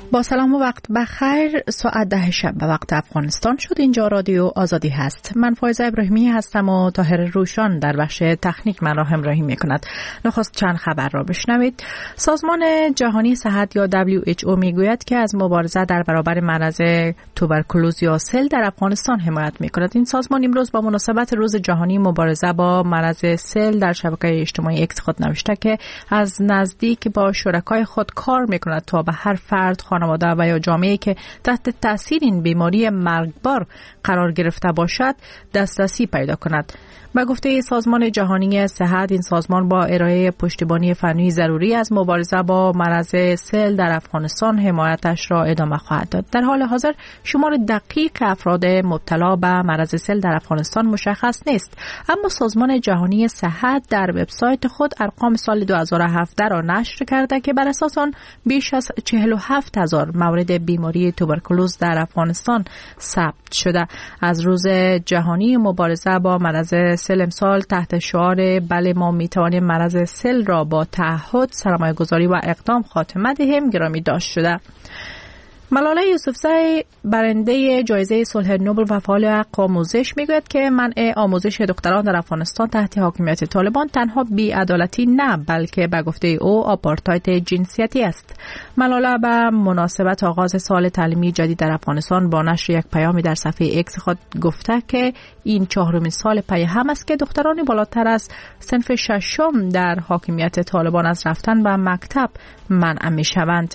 با سلام و وقت بخیر. ساعت 10 شب به وقت افغانستان شد. اینجا رادیو آزادی هست. من فایزه ابراهیمی هستم و طاهر روشان در بخش تکنیک من را همراهی میکند. نخست چند خبر را بشنوید. سازمان جهانی صحت یا WHO میگوید که از مبارزه در برابر مرض توبرکولوز یا سل در افغانستان حمایت میکند. این سازمان امروز با مناسبت روز جهانی مبارزه با مرض سل در شبکه اجتماعی اکس خود نوشته که از نزدیک با شرکای خود کار میکند تا به هر فرد، خانواده و یا جامعه‌ای که تحت تاثیر این بیماری مرگبار قرار گرفته باشد دسترسی پیدا کند. به گفته سازمان جهانی صحت، این سازمان با ارائه پشتیبانی فنی ضروری از مبارزه با مرض سل در افغانستان حمایتش را ادامه خواهد داد. در حال حاضر شمار دقیق افراد مبتلا به مرض سل در افغانستان مشخص نیست، اما سازمان جهانی صحت در وبسایت خود ارقام سال 2017 را نشر کرده که بر اساس آن بیش از 47,000 مورد بیماری توبرکولوز در افغانستان ثبت شده. از روز جهانی مبارزه با مرض سل امسال تحت شعار بله ما میتوانیم مرض سل را با تعهد، سرمایه‌گذاری و اقدام خاتمه دهیم گرامی داشت شده. ملاله یوسفزی برنده جایزه صلح نوبل و فعال حق آموزش میگوید که منع آموزش دختران در افغانستان تحت حاکمیت طالبان تنها بی‌عدالتی نه بلکه به گفته او آپارتاید جنسیتی است. ملاله به مناسبت آغاز سال تعلیمی جدید در افغانستان با نشر یک پیامی در صفحه اکس خود گفته که این 4مین سال پی هم است که دختران بالاتر از صنف ششم در حاکمیت طالبان از رفتن به مکتب منع میشوند.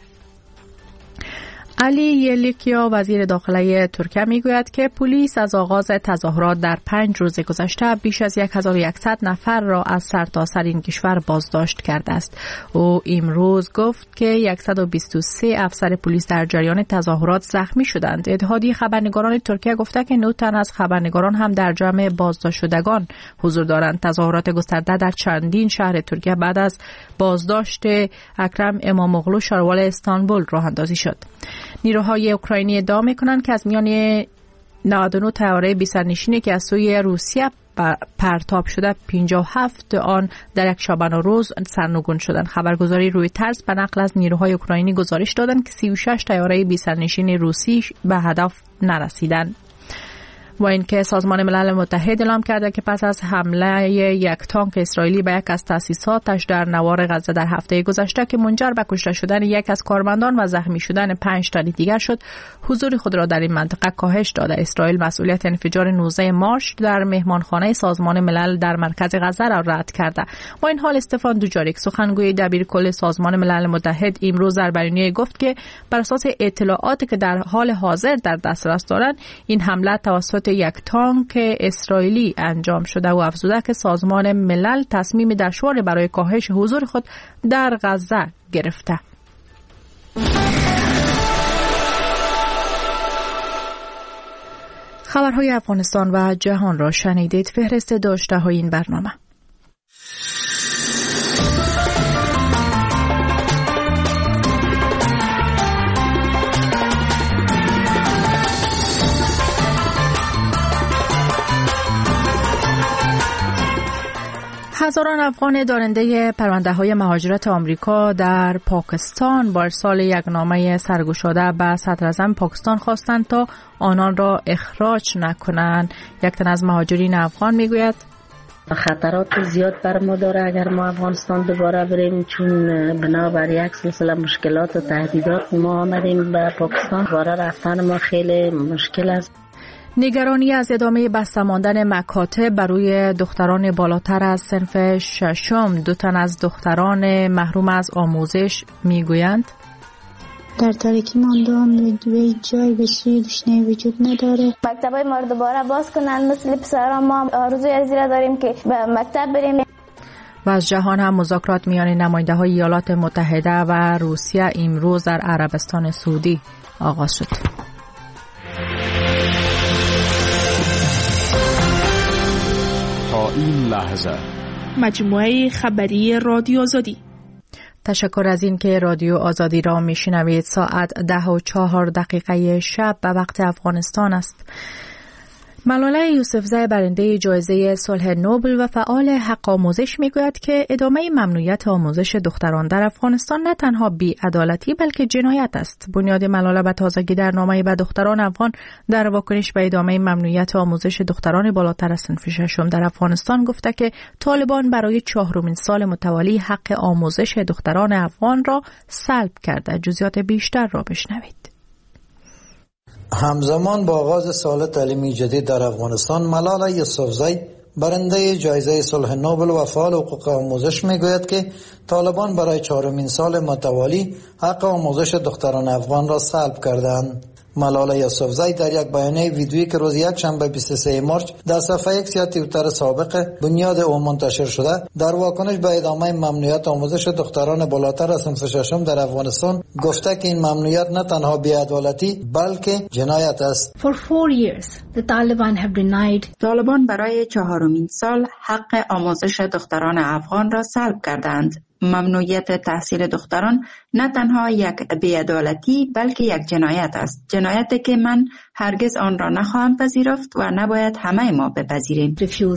علی یلیکیا وزیر داخله ترکیه میگوید که پلیس از آغاز تظاهرات در 5 روز گذشته بیش از 1100 نفر را از سرتاسر این کشور بازداشت کرده است. او امروز گفت که 123 افسر پلیس در جریان تظاهرات زخمی شدند. اتحادیه خبرنگاران ترکیه گفته که 9 تن از خبرنگاران هم در جمع بازداشت شدگان حضور دارند. تظاهرات گسترده در چندین شهر ترکیه بعد از بازداشت اکرم اماموغلو شاروال استانبول راه اندازی شد. نیروهای اوکراینی ادعا می‌کنند که از میان 99 طیاره بی‌سرنشینی که از سوی روسیه پرتاب شده 57 آن در یک شبانه روز سرنگون شدند. خبرگزاری رویترز به نقل از نیروهای اوکراینی گزارش دادند که 36 طیاره بی‌سرنشین روسی به هدف نرسیدند. و اینکه سازمان ملل متحد اعلام کرده که پس از حمله یک تانک اسرائیلی به یک از تأسیساتش در نوار غزه در هفته گذشته که منجر به کشته شدن یک از کارمندان و زخمی شدن 5 تن دیگر شد، حضور خود را در این منطقه کاهش داده. اسرائیل مسئولیت انفجار 19 مارس در مهمانخانه سازمان ملل در مرکز غزه را رد کرده. با این حال استفان دوجاریک سخنگوی دبیرکل سازمان ملل متحد امروز در بیانیه گفت که بر اساس اطلاعاتی که در حال حاضر در دسترس دارند این حمله توسط یک تانک اسرائیلی انجام شده و افزوده که سازمان ملل تصمیم دشواری برای کاهش حضور خود در غزه گرفته. خبرهای افغانستان و جهان را شنیدید. فهرست داشته های این برنامه. هزاران افغان دارنده پرونده‌های مهاجرت آمریکا در پاکستان با ارسال یک نامه سرگشاده به صدراعظم پاکستان خواستند تا آنان را اخراج نکنند. یک تن از مهاجرین افغان میگوید خطرات زیاد بر ما داره اگر ما افغانستان دوباره بریم، چون بنابر یک سلسله مشکلات و تهدیدات ما آمدیم به پاکستان. دوباره رفتن ما خیلی مشکل است. نگرانی از ادامه بسته ماندن مکاتب برای دختران بالاتر از صنف ششم. 2 تن از دختران محروم از آموزش میگویند در تاریکی ماندن و جای بسیاری دشنه وجود نداره. مکتبای ما رو دوباره باز کنن، مثل پسران ما آرزوی از زیرا داریم که به مکتب بریم. و از جهان هم مذاکرات میان نماینده های ایالات متحده و روسیه امروز در عربستان سعودی آغاز شد. تا این لحظه مجموعه خبری رادیو آزادی. تشکر از این که رادیو آزادی را میشنوید. ساعت 10:04 شب به وقت افغانستان است. ملاله یوسفزای برنده جایزه صلح نوبل و فعال حق آموزش میگوید که ادامه ممنوعیت آموزش دختران در افغانستان نه تنها بی‌عدالتی بلکه جنایت است. بنیاد ملاله به تازگی در نامه‌ای به دختران افغان در واکنش به ادامه ممنوعیت آموزش دختران بالاتر از صنف ششم در افغانستان گفته که طالبان برای 4مین سال متوالی حق آموزش دختران افغان را سلب کرده. جزئیات بیشتر را بشنوید. همزمان با آغاز سال تعلیمی جدید در افغانستان، ملاله یوسفزای برنده جایزه صلح نوبل و فعال حقوق آموزش میگوید که طالبان برای 4مین سال متوالی حق آموزش دختران افغان را سلب کردند. ملاله یوسفزای در یک بیانیه ویدیویی که روز یکشنبه 23 مارچ در صفحه ایکس یا توییتر سابق بنیاد او منتشر شده، در واکنش به ادامه ممنوعیت آموزش دختران بالاتر از صنف ششم در افغانستان گفته که این ممنوعیت نه تنها بی‌عدالتی بلکه جنایت است. طالبان برای 4مین سال حق آموزش دختران افغان را سلب کردند. ممنوعیت تحصیل دختران نه تنها یک بی‌عدالتی بلکه یک جنایت است. جنایتی که من هرگز آن را نخواهم پذیرفت و نباید همه ما بپذیریم.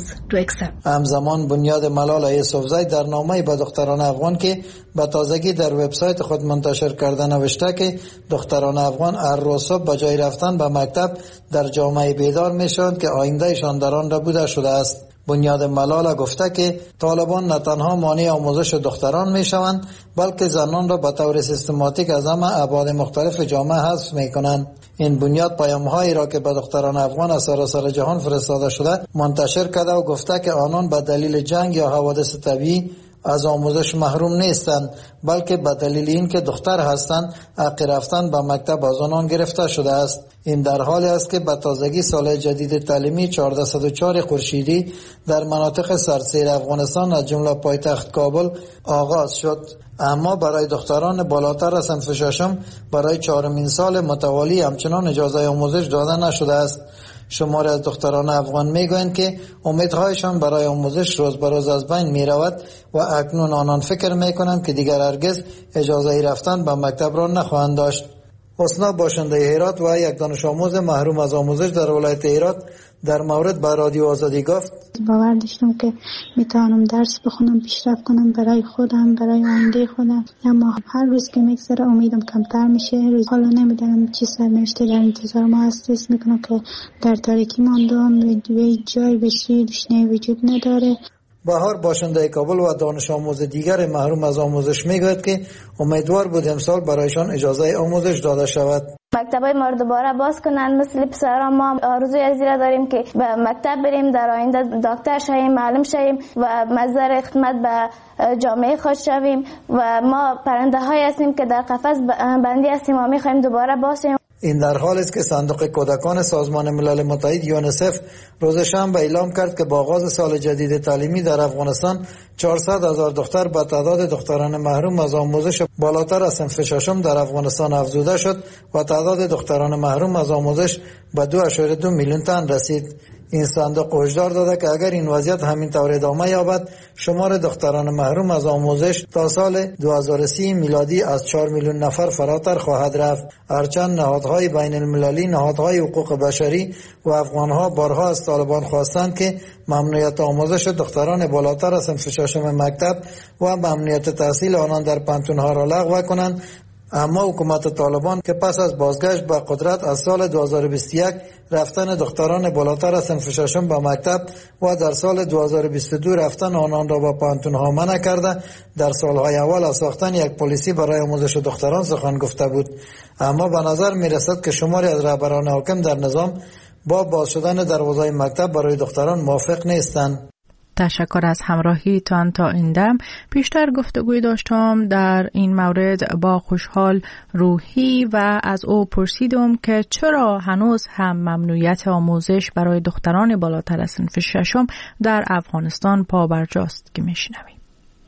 همزمان بنیاد ملاله یوسفزای در نامه‌ای به دختران افغان که به تازگی در وبسایت خود منتشر کرده نوشته که دختران افغان هر روز صبح به جای رفتن به مکتب در جامعه بیدار میشوند که آیندهشان در آن بوده شده است. بنیاد ملاله گفته که طالبان نه تنها مانع آموزش دختران می شوند بلکه زنان را به طور سیستماتیک از همه ابعاد مختلف جامعه حذف می کنند. این بنیاد پیام‌هایی را که به دختران افغان از سراسر جهان فرستاده شده منتشر کرده و گفته که آنان به دلیل جنگ یا حوادث طبیعی از آموزش محروم نیستند بلکه به دلیل اینکه دختر هستند حق رفتن به مکتب از آنان گرفته شده است. این در حالی است که به تازگی سال جدید تعلیمی 1404 خورشیدی در مناطق سرسیر افغانستان از جمله پایتخت کابل آغاز شد، اما برای دختران بالاتر از صنف ششم برای 4مین سال متوالی همچنان اجازه آموزش داده نشده است. شماری از دختران افغان میگویند که امیدهایشان برای آموزش روز به روز از بین می رود و اکنون آنان فکر می کنند که دیگر هرگز اجازه رفتن به مکتب را نخواهند داشت. حسنا باشنده هرات و یک دانش آموز محروم از آموزش در ولایت هرات در مورد به رادیو آزادی گفت: باور داشتم که میتونم درس بخونم، پیشرفت کنم برای خودم، برای آینده خودم، اما هر روز که میگذره امیدم کمتر میشه. حالا نمیدونم چی سرنوشته در انتظار ما هست. حس میکنم که در تاریکی ماندم و جای به سوی روشنی وجود نداره. بهار باشنده کابل و دانش آموز دیگر محروم از آموزش میگوید که امیدوار بود امسال برایشان اجازه آموزش داده شود. مکتبای ما رو دوباره باز کنن. مثل پسران ما آرزوی از این داریم که به مکتب بریم، در آینده دکتر شویم، معلم شویم و مصدر خدمت به جامعه خود شویم و ما پرنده های هستیم که در قفس بندی هستیم و میخوایم دوباره باشیم. این در حالی است که صندوق کودکان سازمان ملل متحد یونیسف روز شنبه اعلام کرد که با آغاز سال جدید تعلیمی در افغانستان 400,000 دختر به تعداد دختران محروم از آموزش بالاتر از صنف ششم در افغانستان افزوده شد و تعداد دختران محروم از آموزش به 2.2 میلیون تن رسید. این صندوق هشدار داده که اگر این وضعیت همین طور ادامه یابد، شمار دختران محروم از آموزش تا سال 2030 میلادی از 4 میلیون نفر فراتر خواهد رفت. هرچند نهادهای بین المللی، نهادهای حقوق بشری و افغانها بارها از طالبان خواستند که ممنوعیت آموزش دختران بالاتر از صنف ششم مکتب و ممنوعیت تحصیل آنان در پانتونها را لغو کنند، اما حکومت طالبان که پس از بازگشت به قدرت از سال 2021 رفتن دختران بالاتر از صنف ششم به مکتب و در سال 2022 رفتن آنان را به پانتونها منع کرده، در سالهای اول از ساختن یک پلیسی برای آموزش دختران سخن گفته بود. اما به نظر می رسد که شماری از رهبران حاکم در نظام با باز شدن دروازه مکتب برای دختران موافق نیستند. تشکر از همراهیتان تا این دم. بیشتر گفتگوی داشتم در این مورد با خوشحال روحی و از او پرسیدم که چرا هنوز هم ممنوعیت آموزش برای دختران بالاتر از صنف ششم در افغانستان پابرجاست که میشنویم.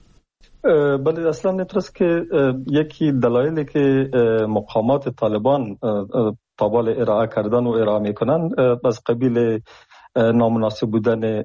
بله، اصلا نترس که یکی دلایلی که مقامات طالبان تابال ارائه کردن و ارائه میکنن از قبیل نامناسب بودن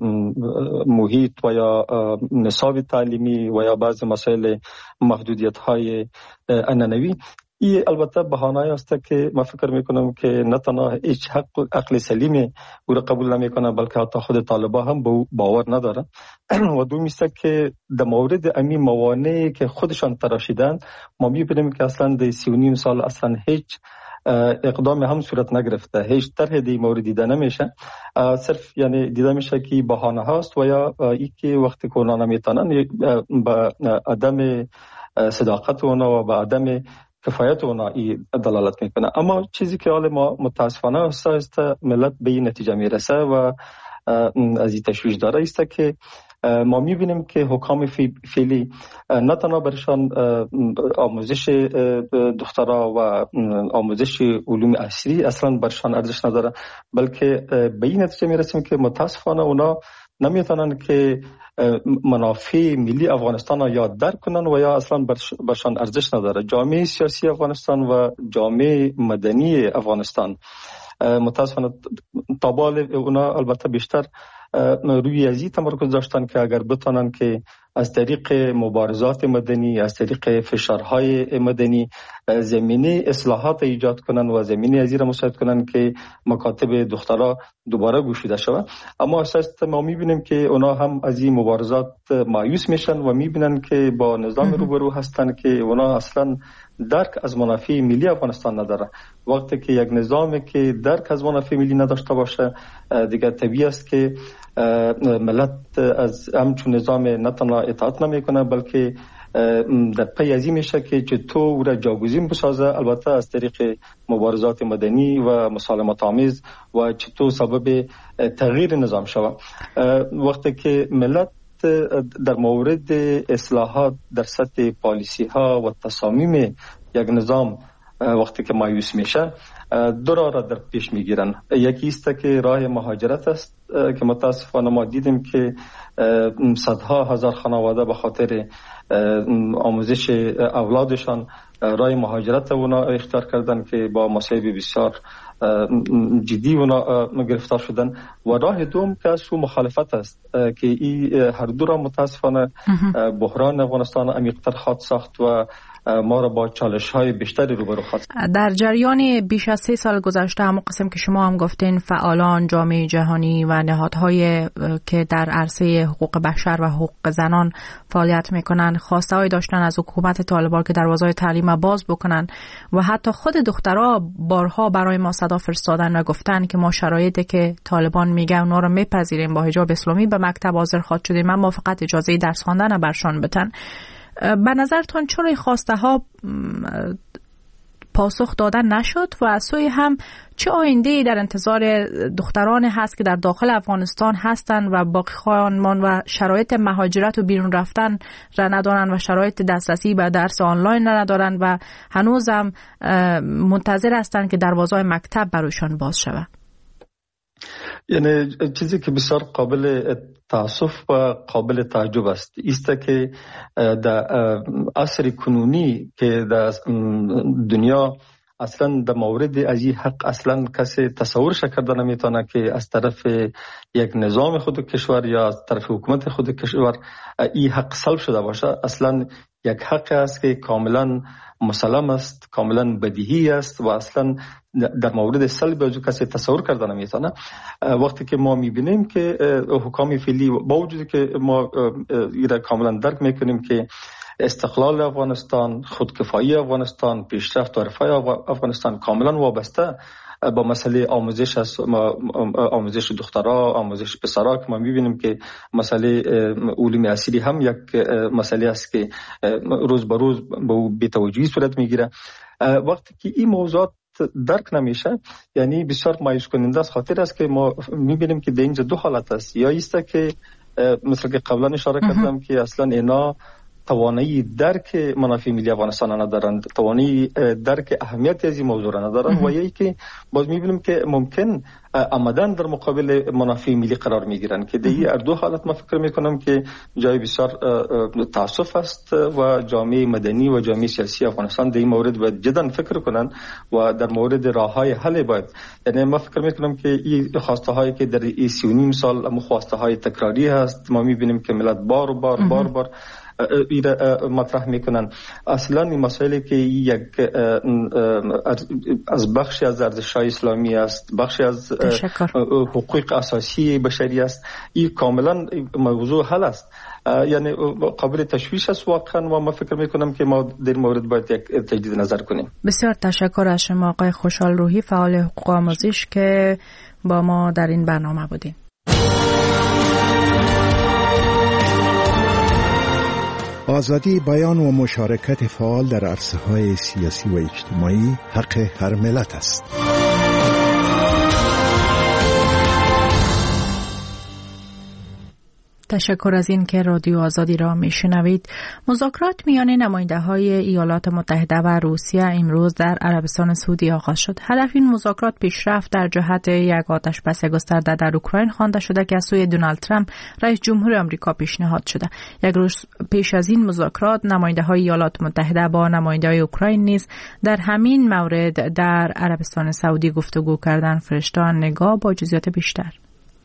محیط و یا نصاب تعلیمی و یا بعض مسائل محدودیت های عنعنوی، این البته بهانه‌ای است که من فکر میکنم که نه تنها هیچ عقل سلیمی او را قبول نمیکنه، بلکه حتی خود طالبان هم به باور نداره. و دوم است که در مورد امی موانعی که خودشان تراشیدن ما میبینیم که اصلا در 39 سال اصلا هیچ اقدام هم صورت نگرفته، هیچ طرح دی مورد دیده نمیشه، صرف یعنی دیده میشه که بهانه هاست و یا ای که وقتی که اونا نمیتونن به عدم صداقت اونا و به عدم کفایت اونا دلالت میکنه. اما چیزی که حال ما متاسفانه است ملت به این نتیجه میرسه و از این تشویش داره است که ما میبینیم که حکام فعلی نه تنها برشان آموزش دخترها و آموزش علوم عصری اصلا برشان ارزش نداره، بلکه به این نتیجه میرسیم که متاسفانه اونا نمیتونن که منافع ملی افغانستان را یا درک کنن و یا اصلا برشان ارزش نداره. جامعه سیاسی افغانستان و جامعه مدنی افغانستان متاسفانه طبال اونا البته بیشتر روی ازی تمرکز داشتن که اگر بتونن که از طریق مبارزات مدنی، از طریق فشارهای مدنی زمینه اصلاحات ایجاد کنن و زمینه ازی را مساعد کنن که مکاتب دخترها دوباره گشوده شود. اما اساسا ما میبینیم که اونا هم از این مبارزات مایوس میشن و میبینن که با نظام روبرو هستن که اونا اصلا درک از منافع ملی افغانستان نداره. وقتی که یک نظامی که درک از منافع ملی نداشته باشه دیگه طبیعی است که ملت از همچون نظام نه تنها اطاعت نمیکنه، بلکه در پی ازی میشه که چطور او را جاگزین بسازه، البته از طریق مبارزات مدنی و مسالمت آمیز، و چطور سبب تغییر نظام شود. وقتی که ملت در مورد اصلاحات در سطح پالیسی ها و تصامیم یک نظام وقتی که مایوس میشه دو راه را در پیش میگیرن. یکی است که راه مهاجرت است که متاسفانه ما دیدیم که صدها هزار خانواده به خاطر آموزش اولادشان راه مهاجرت اونا اختیار کردن که با مصائب بسیار جدی اونا گرفتار شدن. و راه دوم که از مخالفت است که این هر دو را متاسفانه بحران افغانستان عمیق‌تر خواهد ساخت و ما را با چالش‌های بیشتری روبرو خواهد. در جریان بیش از 3 سال گذشته هم قسم که شما هم گفتین فعالان جامعه جهانی و نهادهای که در عرصه حقوق بشر و حقوق زنان فعالیت میکنن خواسته‌ای داشتن از حکومت طالبان که دروازه‌های تعلیم باز بکنن و حتی خود دخترها بارها برای ما صدا فرستادن و گفتن که ما شرایطی که طالبان میگه اونا رو میپذیریم، با حجاب اسلامی به مکتب حاضر خواهد شدیم، اما فقط اجازه درس خواندن برشان بدن. به نظرتون چرا این خواسته ها پاسخ دادن نشد و از سوی هم چه آینده‌ای در انتظار دختران هست که در داخل افغانستان هستند و باقی خواهان و شرایط مهاجرت و بیرون رفتن را ندارن و شرایط دسترسی به درس آنلاین را ندارن و هنوزم منتظر هستند که دروازه‌های مکتب برایشان باز شود؟ یعنی چیزی که بسیار قابل تأسف و قابل تعجب است که در عصر کنونی که در دنیا اصلا در مورد از این حق اصلا کسی تصورش کرده نمیتونه که از طرف یک نظام خود کشور یا از طرف حکومت خود کشور این حق سلب شده باشه. اصلا یک حق است که کاملا مسلم است، کاملا بدیهی است و اصلا در مورد سلب از کسی تصور کرده نمیتونه. وقتی که ما میبینیم که حکام فعلی با وجودی که ما ایره کاملا درک میکنیم که استقلال افغانستان، خودکفایی افغانستان، پیشرفت و رفاه افغانستان کاملا وابسته با مسئله آموزش دخترها، آموزش پسرها که ما میبینیم که مسئله علوم عصری هم یک مسئله است که روز به روز به بی‌توجهی صورت میگیره. وقتی که این موضوعات درک نمیشه یعنی بسیار مایوس کننده است، خاطر است که ما میبینیم که در اینجا دو حالت است. یا است که مثل که قبلا اشاره کردم که اصلا اینا توانایی درک منافع ملی افغانستان ندارند، توانایی درک اهمیت از این موضوع را ندارند و یکی که باز میبینیم که ممکن عمدن در مقابل منافع ملی قرار میگیرند که در دو حالت ما فکر میکنم که جای بسیار تاسف است و جامعه مدنی و جامعه سیاسی افغانستان در این مورد باید جدا فکر کنند و در مورد راههای حل باید، یعنی ما فکر میکنم که این خواسته هایی که در این 3.5 سال خواسته های تکراری هست. ما میبینیم که ملت بار مطرح میکنن. اصلا این مسائلی که یک از بخشی از ارزش‌های اسلامی است، بخشی از حقوق اساسی بشری است، این کاملا موضوع حل است. یعنی قابل تشویش است واقعا و ما فکر میکنم که ما در مورد باید یک تجدید نظر کنیم. بسیار تشکر از شما آقای خوشحال روحی، فعال حقوق آموزش که با ما در این برنامه بودین. آزادی بیان و مشارکت فعال در عرصه‌های سیاسی و اجتماعی حق هر ملت است. تشکر از این که رادیو آزادی را میشنوید. مذاکرات میان نماینده‌های ایالات متحده و روسیه امروز در عربستان سعودی آغاز شد. هدف این مذاکرات پیشرفت در جهت یک آتشبس گسترده در اوکراین خوانده شده که از سوی دونالد ترامپ رئیس جمهور آمریکا پیشنهاد شده. یک روز پیش از این مذاکرات نماینده‌های ایالات متحده با نماینده‌های اوکراین نیز در همین مورد در عربستان سعودی گفتگو کردند. فرشته نگاه با جزئیات بیشتر.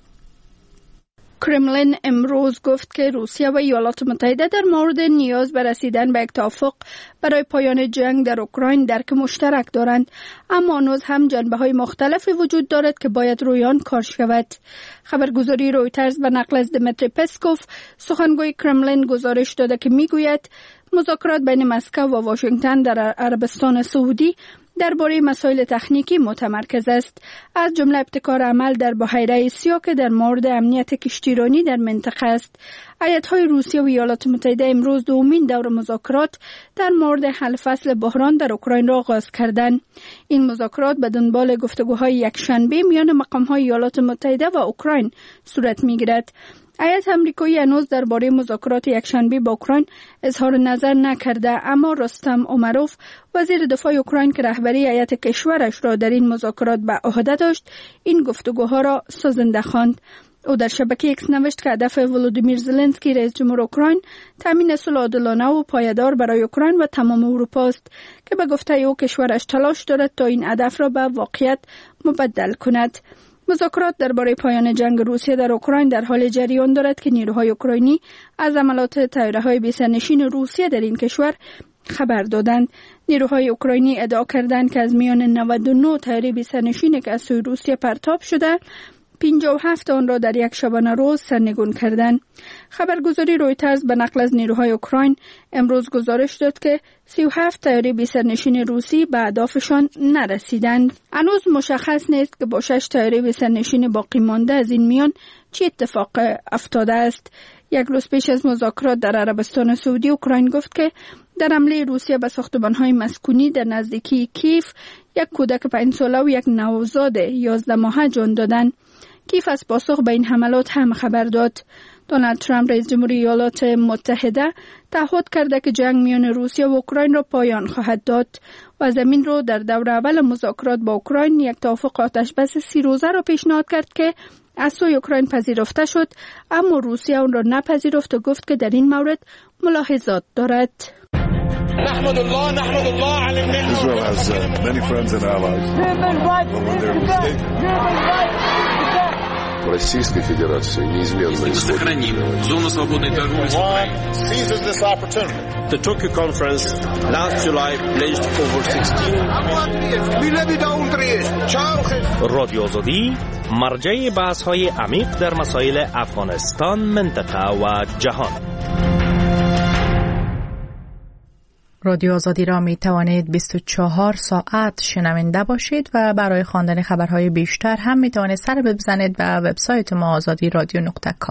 کرملین امروز گفت که روسیه و ایالات متحده در مورد نیاز به رسیدن به یک توافق برای پایان جنگ در اوکراین درک مشترک دارند، اما هنوز هم جنبه‌های مختلفی وجود دارد که باید روی آن کار شود. خبرگزاری رویترز به نقل از دمیتری پسکوف سخنگوی کرملین گزارش داده که میگوید مذاکرات بین مسکو و واشنگتن در عربستان سعودی درباره مسائل تکنیکی متمرکز است، از جمله ابتکار عمل در بحیره آسیا که در مورد امنیت کشتیرانی در منطقه است. ایالت‌های روسیه و ایالات متحده امروز دومین دور مذاکرات در مورد حل فصل بحران در اوکراین را آغاز کردند. این مذاکرات به دنبال گفتگوهای یکشنبه میان مقام‌های ایالات متحده و اوکراین صورت می‌گیرد. ایالت آمریکایی هنوز درباره مذاکرات یکشنبه با اوکراین اظهار نظر نکرده، اما رستم امروف وزیر دفاع اوکراین که رهبری ایالت کشورش را در این مذاکرات به عهده داشت این گفتگوها را سازنده خواند. او در شبکه ایکس نوشت که هدف ولودیمیر زلنسکی رئیس جمهور اوکراین تامین صلح عادلانه و پایدار برای اوکراین و تمام اروپا است که به گفته او کشورش تلاش دارد تا این هدف را به واقعیت مبدل کند. مذاکرات درباره پایان جنگ روسیه در اوکراین در حال جریان دارد که نیروهای اوکراینی از عملات طیاره‌های بی‌سرنشین روسیه در این کشور خبر دادند. نیروهای اوکراینی ادعا کردند که از میان 99 طیاره بی‌سرنشین که از سوی روسیه پرتاب شده 57 آن را در یک شبانه روز سرنگون کردند. خبرگزاری رویترز به نقل از نیروهای اوکراین امروز گزارش داد که 37 طیاره بی‌سرنشین روسی به اهدافشان نرسیدند. هنوز مشخص نیست که با 6 طیاره بی‌سرنشین باقی مانده از این میان چه اتفاق افتاده است. یک روز پیش از مذاکرات در عربستان سعودی اوکراین گفت که در حمله روسیه به ساختمان‌های مسکونی در نزدیکی کیف یک کودک 5 ساله و یک نوزاد 11 ماهه جان دادند. کیف از پاسخ به این حملات هم خبر داد. دونالد ترامپ رئیس جمهور ایالات متحده تعهد کرده که جنگ میان روسیه و اوکراین را پایان خواهد داد و زمین رو در دور اول مذاکرات با اوکراین یک توافق آتشبس 30 روزه را پیشنهاد کرد که از سوی اوکراین پذیرفته شد، اما روسیه آن را نپذیرفت و گفت که در این مورد ملاحظات دارد. نحمد الله على النعمة. Israel has many friends and allies. Российской Федерации неизменно сохраним зону свободной торговли с Украиной. Seizes this opportunity. The Tokyo conference last July pledged over 16. رادیو آزادی مرجع بحث‌های عمیق در مسائل افغانستان، منطقه و جهان. رادیو آزادی را می توانید 24 ساعت شنونده باشید و برای خواندن خبرهای بیشتر هم می توانید سر بزنید به وبسایت ما azadiradio.com.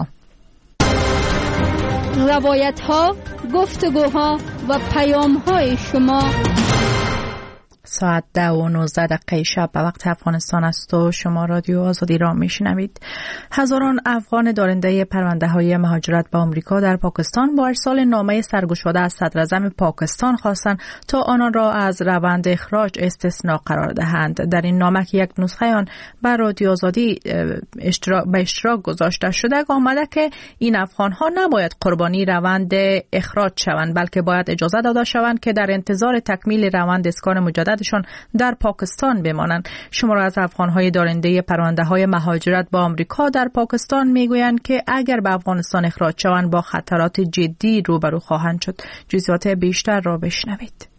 روایت‌ها، گفتگوها و پیام‌های شما. ساعت 10:19 شب به وقت افغانستان است و شما رادیو آزادی را میشنوید. هزاران افغان دارنده پرونده‌های مهاجرت به آمریکا در پاکستان با ارسال نامه سرگشاده از صدراعظم پاکستان خواستند تا آنان را از روند اخراج استثناء قرار دهند. در این نامه که یک نسخه آن بر رادیو آزادی به اشتراک گذاشته شده آمده که این افغان‌ها نباید قربانی روند اخراج شوند، بلکه باید اجازه داده شوند که در انتظار تکمیل روند اسکان مجدد مجددشان در پاکستان بمانند. شمار از افغانهای دارنده پرونده‌های مهاجرت با آمریکا در پاکستان میگویند که اگر به افغانستان اخراج شوند با خطرات جدی روبرو خواهند شد. جزئیات بیشتر را بشنوید.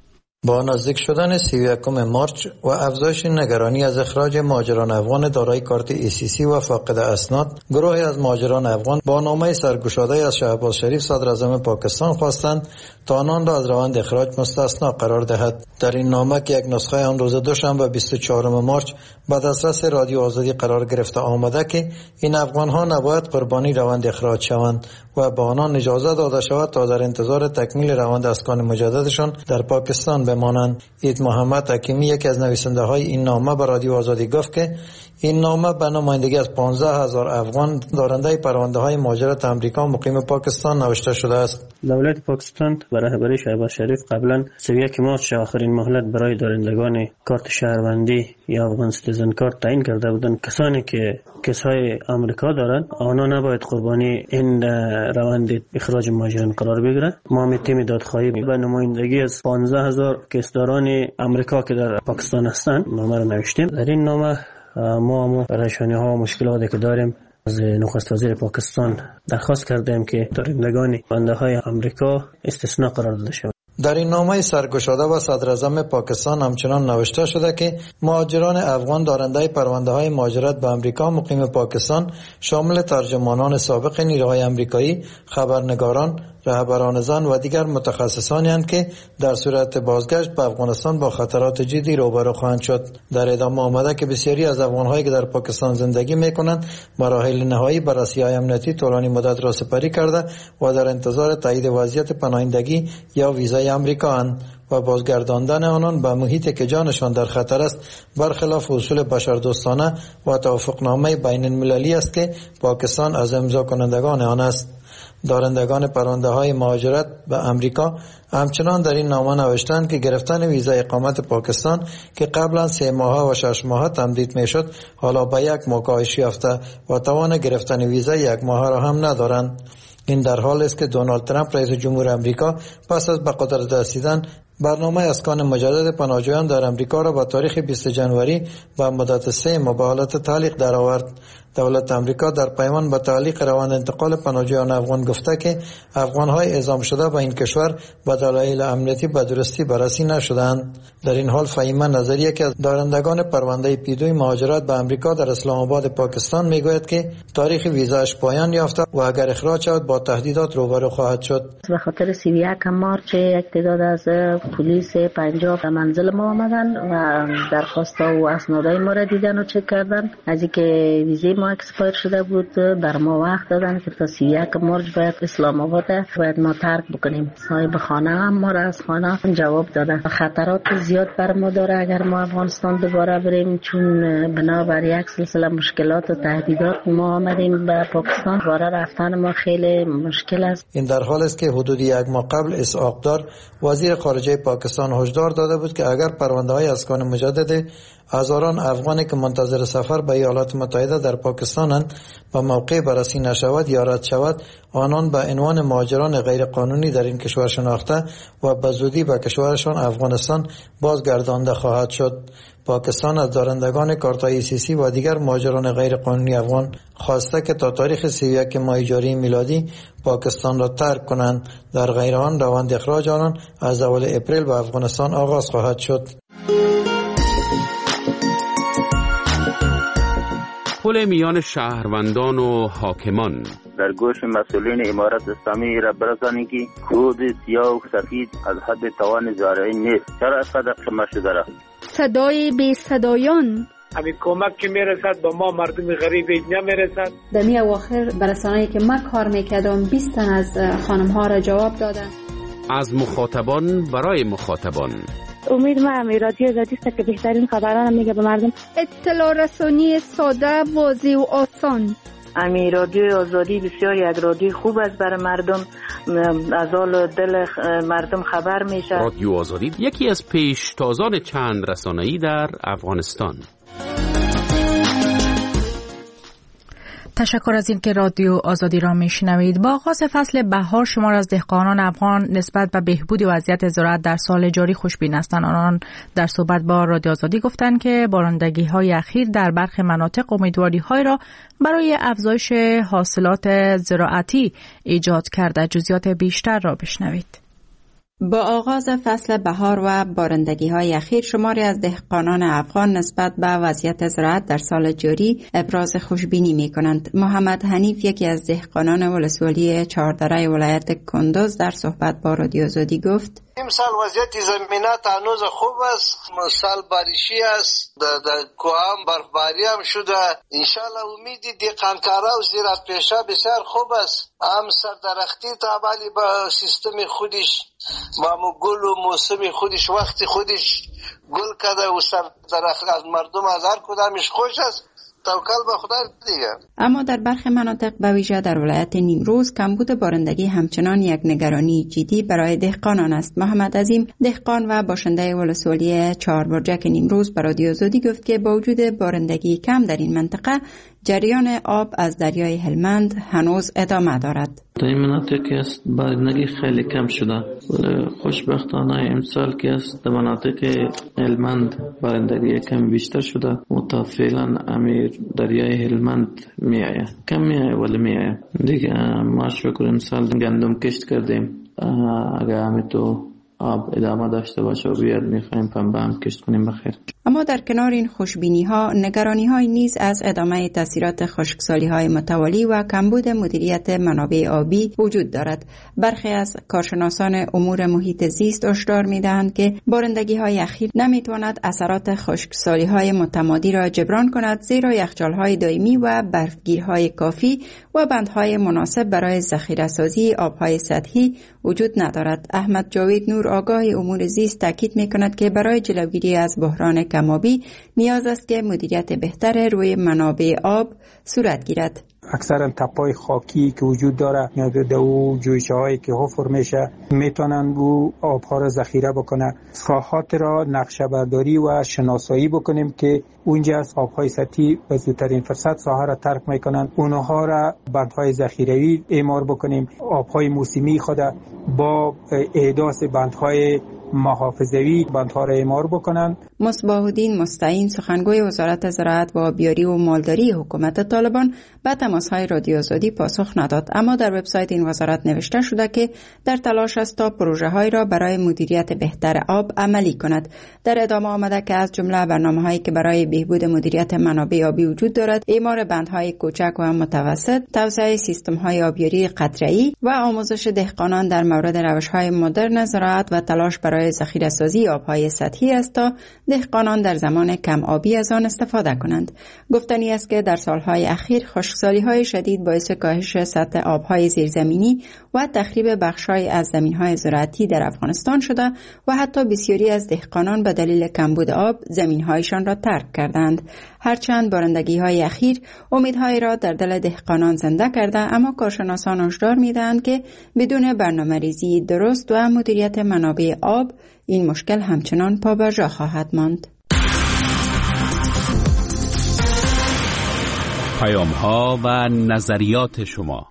با نزدیک شدن 31 مارچ و افزایش نگرانی از اخراج مهاجران افغان دارای کارت ECC و فاقد اسناد، گروهی از مهاجران افغان با نامه سرگشاده از شهباز شریف صدر اعظم پاکستان خواستند تا آنان را از روند اخراج مستثنا قرار دهد. در این نامه که یک نسخه آن روز دوشنبه 24 مارچ به دسترس رادیو آزادی قرار گرفته آمده که این افغان‌ها نباید قربانی روند اخراج شوند و به آنان اجازه داده شود تا در انتظار تکمیل روند اسکان مجددشان در پاکستان بمانند. عید محمد حکیمی، یکی از نویسنده‌های این نامه، به رادیو آزادی گفت که این نامه به نمایندگی از 15,000 افغان دارنده پرونده‌های مهاجرت آمریکا مقیم پاکستان نوشته شده است. دولت پاکستان به رهبری شهباز شریف قبلا 31 مارچ آخرین مهلت برای دارندگان کارت شهروندی یا افغان سیتیزن کارت تعیین کرده بودند. کسانی که کیس‌های آمریکا دارند آنها نباید قربانی این روند اخراج مهاجران قرار بگیرند. ما می تیم دادخواهی به نمایندگی از 15,000 کیسداران آمریکا که در پاکستان هستند نامه را نوشتیم. در این نامه ما پریشانی‌ها و مشکلاتی که داریم از نخست وزیر پاکستان درخواست کردیم که دارندگان پرونده‌های آمریکا استثناء قرار داده شود. در این نامه سرگشاده و صدر اعظم پاکستان همچنان نوشته شده که مهاجران افغان دارنده پرونده‌های مهاجرت به آمریکا مقیم پاکستان شامل ترجمانان سابق نیروهای آمریکایی، خبرنگاران، رهبران زن و دیگر متخصصانی هستند که در صورت بازگشت به افغانستان با خطرات جدی روبرو خواهند شد. در ادامه آمده که بسیاری از افغان‌هایی که در پاکستان زندگی می‌کنند مراحل نهایی بررسی‌های امنیتی طولانی مدت را سپری کرده و در انتظار تایید وضعیت پناهندگی یا ویزای آمریکا اند و بازگرداندن آنان به محیطی که جانشان در خطر است برخلاف اصول بشردوستانه و توافقنامه بین المللی است که پاکستان از امضا کنندگان آن است. دارندگان پرونده‌های مهاجرت به آمریکا همچنان در این نامه نوشتند که گرفتن ویزای اقامت پاکستان که قبلا 3 ماه و 6 ماه تمدید میشد حالا به 1 ماه کاهش یافته و توان گرفتن ویزای 1 ماه را هم ندارند. این در حالی است که دونالد ترامپ رئیس جمهور آمریکا پس از به قدرت رسیدن برنامه اسکان مجدد پناهجویان در آمریکا را با تاریخ 20 جنوری و مدت 3 ماه به حالت تعلیق درآورد. دولت آمریکا در پیمان به تعلیق روند انتقال پناهجویان افغان گفته که افغان‌های اعزام شده به این کشور به دلایل امنیتی به درستی بررسی نشدند. در این حال فهیمه نظریه که از دارندگان پرونده پیدوی مهاجرت به آمریکا در اسلام آباد پاکستان میگوید که تاریخ ویزاش پایان یافته و اگر اخراج شود با تهدیدات روبرو خواهد شد. به خاطر 31 مارچ یک تعداد از پلیس پنجاب به منزل ما آمدن و درخواست و اسنادهای ما را دیدن و چک کردن. از اینکه ویزای ما اکسپایر شده بود بر ما وقت دادن که تا 31 مارچ باید اسلام آباد باید ما ترک بکنیم. صاحب خانه هم ما را از خانه جواب دادن. خطرات زیاد بر ما داره اگر ما افغانستان دوباره بریم، چون بنابر یک سلسله مشکلات و تهدیدات ما آمدیم به پاکستان. دوباره رفتن ما خیلی مشکل است. این در حال است که حدود 1 ماه قبل اسحاق دار وزیر خارجه پاکستان هشدار داده بود که اگر پرونده‌های اسکان مجدد هزاران افغانی که منتظر سفر به ایالات متحده در پاکستانند به موقع بررسی نشود یا رد شود، آنان به عنوان مهاجران غیرقانونی در این کشور شناخته و به زودی به کشورشان افغانستان بازگردانده خواهد شد. پاکستان از دارندگان کارت‌های ECC و دیگر مهاجران غیرقانونی افغان خواسته که تا تاریخ 31 ماه جاری میلادی پاکستان را ترک کنند. در غیر آن روند اخراج آنان از اول اپریل به افغانستان آغاز خواهد شد. پل میان شهروندان و حاکمان. در گوش مسئولین امارت اسلامی را برسانید که کود سیاه و سفید از حد توان زارعی نیست. چرا اینقدر قیمت شده را؟ صدای بی صدایان. همین کمک که میرسد به ما مردم غریب نمیرسد. در می اواخر برسانه‌ای که من کار میکردم 20 تن از خانم ها را جواب دادن. از مخاطبان برای مخاطبان. امید ما رادیو آزادی است که بهترین خبران میگه به مردم. اطلاع رسانی ساده، واضح و آسان. رادیو آزادی بسیار یک رادیو خوب است برای مردم، از حال دل مردم خبر میشه. رادیو آزادی یکی از پیشتازان چند رسانه‌ای در افغانستان. تشکر از اینکه رادیو آزادی را میشنوید. با آغاز فصل بهار شمار از دهقانان افغان نسبت به بهبود وضعیت زراعت در سال جاری خوشبین هستند. آنان در صحبت با رادیو آزادی گفتند که بارندگی‌های اخیر در برخی مناطق امیدواری‌های را برای افزایش حاصلات زراعتی ایجاد کرده. جزئیات بیشتر را بشنوید. با آغاز فصل بهار و بارندگی‌های اخیر شماری از دهقانان افغان نسبت به وضعیت زراعت در سال جاری ابراز خوشبینی می‌کنند. محمد حنیف یکی از دهقانان ولسوالی چهاردره ولایت کندوز در صحبت با رادیو آزادی گفت: امسال وضعیت زمینات هنوز خوب است، سال باریشی است، در کوام برفباری هم شده. انشالله امیدی دهقانکارا و زراعت پیشا بسیار خوب است. هم سردرختی تابعی با سیستم خودش با گل و موسم خودش وقت خودش گل کرده و سردرخت از مردم از هر کدامش خوش است. توکل به خدا دیگه. اما در برخی مناطق به ویژه در ولایت نیمروز کمبود بارندگی همچنان یک نگرانی جدی برای دهقانان است. محمد عظیم دهقان و باشنده ولسوالی چهاربرجک نیمروز به رادیو آزادی گفت که با وجود بارندگی کم در این منطقه جریان آب از دریای هلمند هنوز ادامه دارد. در این مناطق که است بارندگی خیلی کم شده. خوشبختانه امسال که است در مناطق هلمند بارندگی کم بیشتر شده و تا فعلا امیر دریای هلمند میآید. کم میآید ولی میآید. دیگه ما شکر امسال گندم کشت کردیم. اگر همین تو آب ادامه داشته باشه و بیاد میخوایم پنبه هم کشت کنیم بخیر. اما در کنار این خوشبینی ها نگرانی های نیز از ادامه تاثیرات خشکسالی های متوالی و کمبود مدیریت منابع آبی وجود دارد. برخی از کارشناسان امور محیط زیست هشدار میدهند که بارندگی های اخیر نمیتواند اثرات خشکسالی های متمادی را جبران کند، زیرا یخچال های دائمی و برفگیرهای کافی و بندهای مناسب برای ذخیره سازی آبهای سطحی وجود ندارد. احمد جاوید نور آگاه امور زیست تاکید میکند که برای جلوگیری از بحران کم‌آبی نیاز است که مدیریت بهتر روی منابع آب صورت گیرد. اکثرا تپای خاکی که وجود داره در او جویچه هایی که حفر میشه میتونن او آبها را ذخیره بکنه. ساحات را نقشه برداری و شناسایی بکنیم که اونجا از آبهای سطحی به زودترین فرصت ساحه را ترک میکنن، اونها را بندهای ذخیروی اعمار بکنیم. آبهای موسمی خود با احداث بندهای محافظوی بندها را اعمار بکنن. مصباح الدین مستعین سخنگوی وزارت زراعت و آبیاری و مالداری حکومت طالبان به تماس‌های رادیو آزادی پاسخ نداد، اما در وبسایت این وزارت نوشته شده که در تلاش است تا پروژه‌هایی را برای مدیریت بهتر آب عملی کند. در ادامه آمده که از جمله برنامه‌هایی که برای بهبود مدیریت منابع آبی وجود دارد، اعمار بندهای کوچک و متوسط، توسعه سیستم‌های آبیاری قطره‌ای و آموزش دهقانان در مورد روش‌های مدرن زراعت و تلاش برای ذخیره‌سازی آبهای سطحی است تا دهقانان در زمان کم آبی از آن استفاده کنند. گفتنی است که در سالهای اخیر خشکسالی‌های شدید باعث کاهش سطح آبهای زیرزمینی و تخریب بخش‌های از زمین‌های زراعتی در افغانستان شده و حتی بسیاری از دهقانان به دلیل کمبود آب زمین‌هایشان را ترک کردند. هرچند بارندگی‌های اخیر امیدهایی را در دل دهقانان زنده کرده، اما کارشناسان هشدار می‌دهند که بدون برنامه‌ریزی درست و مدیریت منابع آب این مشکل همچنان پابرجا خواهد ماند. پیام‌ها و نظریات شما.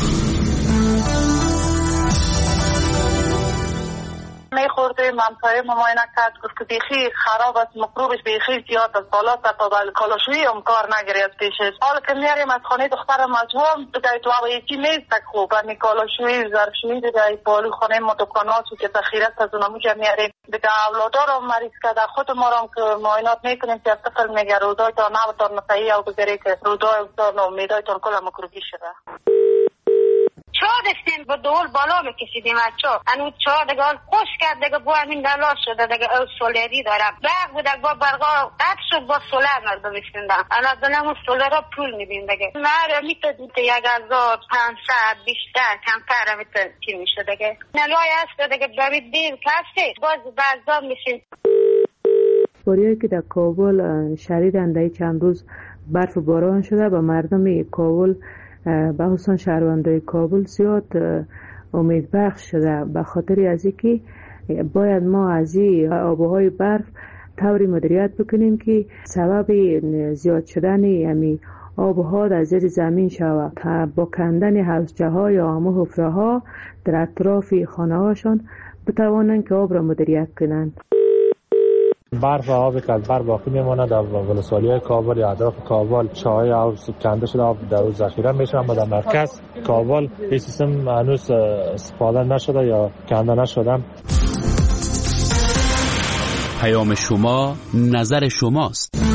خورده منطقه مماینه کرد، گفت که بیخی خراب است، مکروبش بیخی زیاد است، بالا تا کالاشویی هم کار نگیری از پیشش. حالا که میاریم از خانه دخترم مجموعم دیگه تو یکی نیست تک خوب، همی کالاشویی ظرفشویی دیگه بالو خانه ما دکاناتو که ذخیره از اونموجا میاریم دیگه. اولادا رو مریض کرده، خود ما رو که معاینات میکنیم که طفل میگه رودایتان نبودتان مسیحی او بگیری که رودایتان و میدایتان کل مکروبی شده. چا دستیم با دول بالا بکشیدیم از چا انو چا دیگه خوش کرد دیگه با همین دلاش شده دیگه او سولری دارم برق بود با برقا قد شد با سولر مردم بشندم انا دلمو سولر را پول میدیم دیگه مره میتونید 1500 بیشتر کمتر میتونید چی میشه دیگه نلوی هست دیگه برید دیر کسی باز بعضا میشین. باریایی که در کابل شدیدن در چند روز برف و باران شده و مردم کابل به خصوص شهروندای کابل زیاد امید بخش شده، به خاطر از اینکه باید ما از این آبهای برف طوری مدیریت بکنیم که سبب زیاد شدن یعنی آبها در زیر زمین شود تا با کندن حوضچه ها یا همه حفره ها در اطراف خانه هاشان بتوانند که آب را مدیریت کنند. برف و آبی که از بر باقی میماند در ولسوالی کابل یا اطراف کابل چاهای آب کنده شده آب در روز ذخیره میشه، اما در مرکز کابل این سیستم هنوز استفاده نشده یا کنده نشده. پیام شما نظر شماست.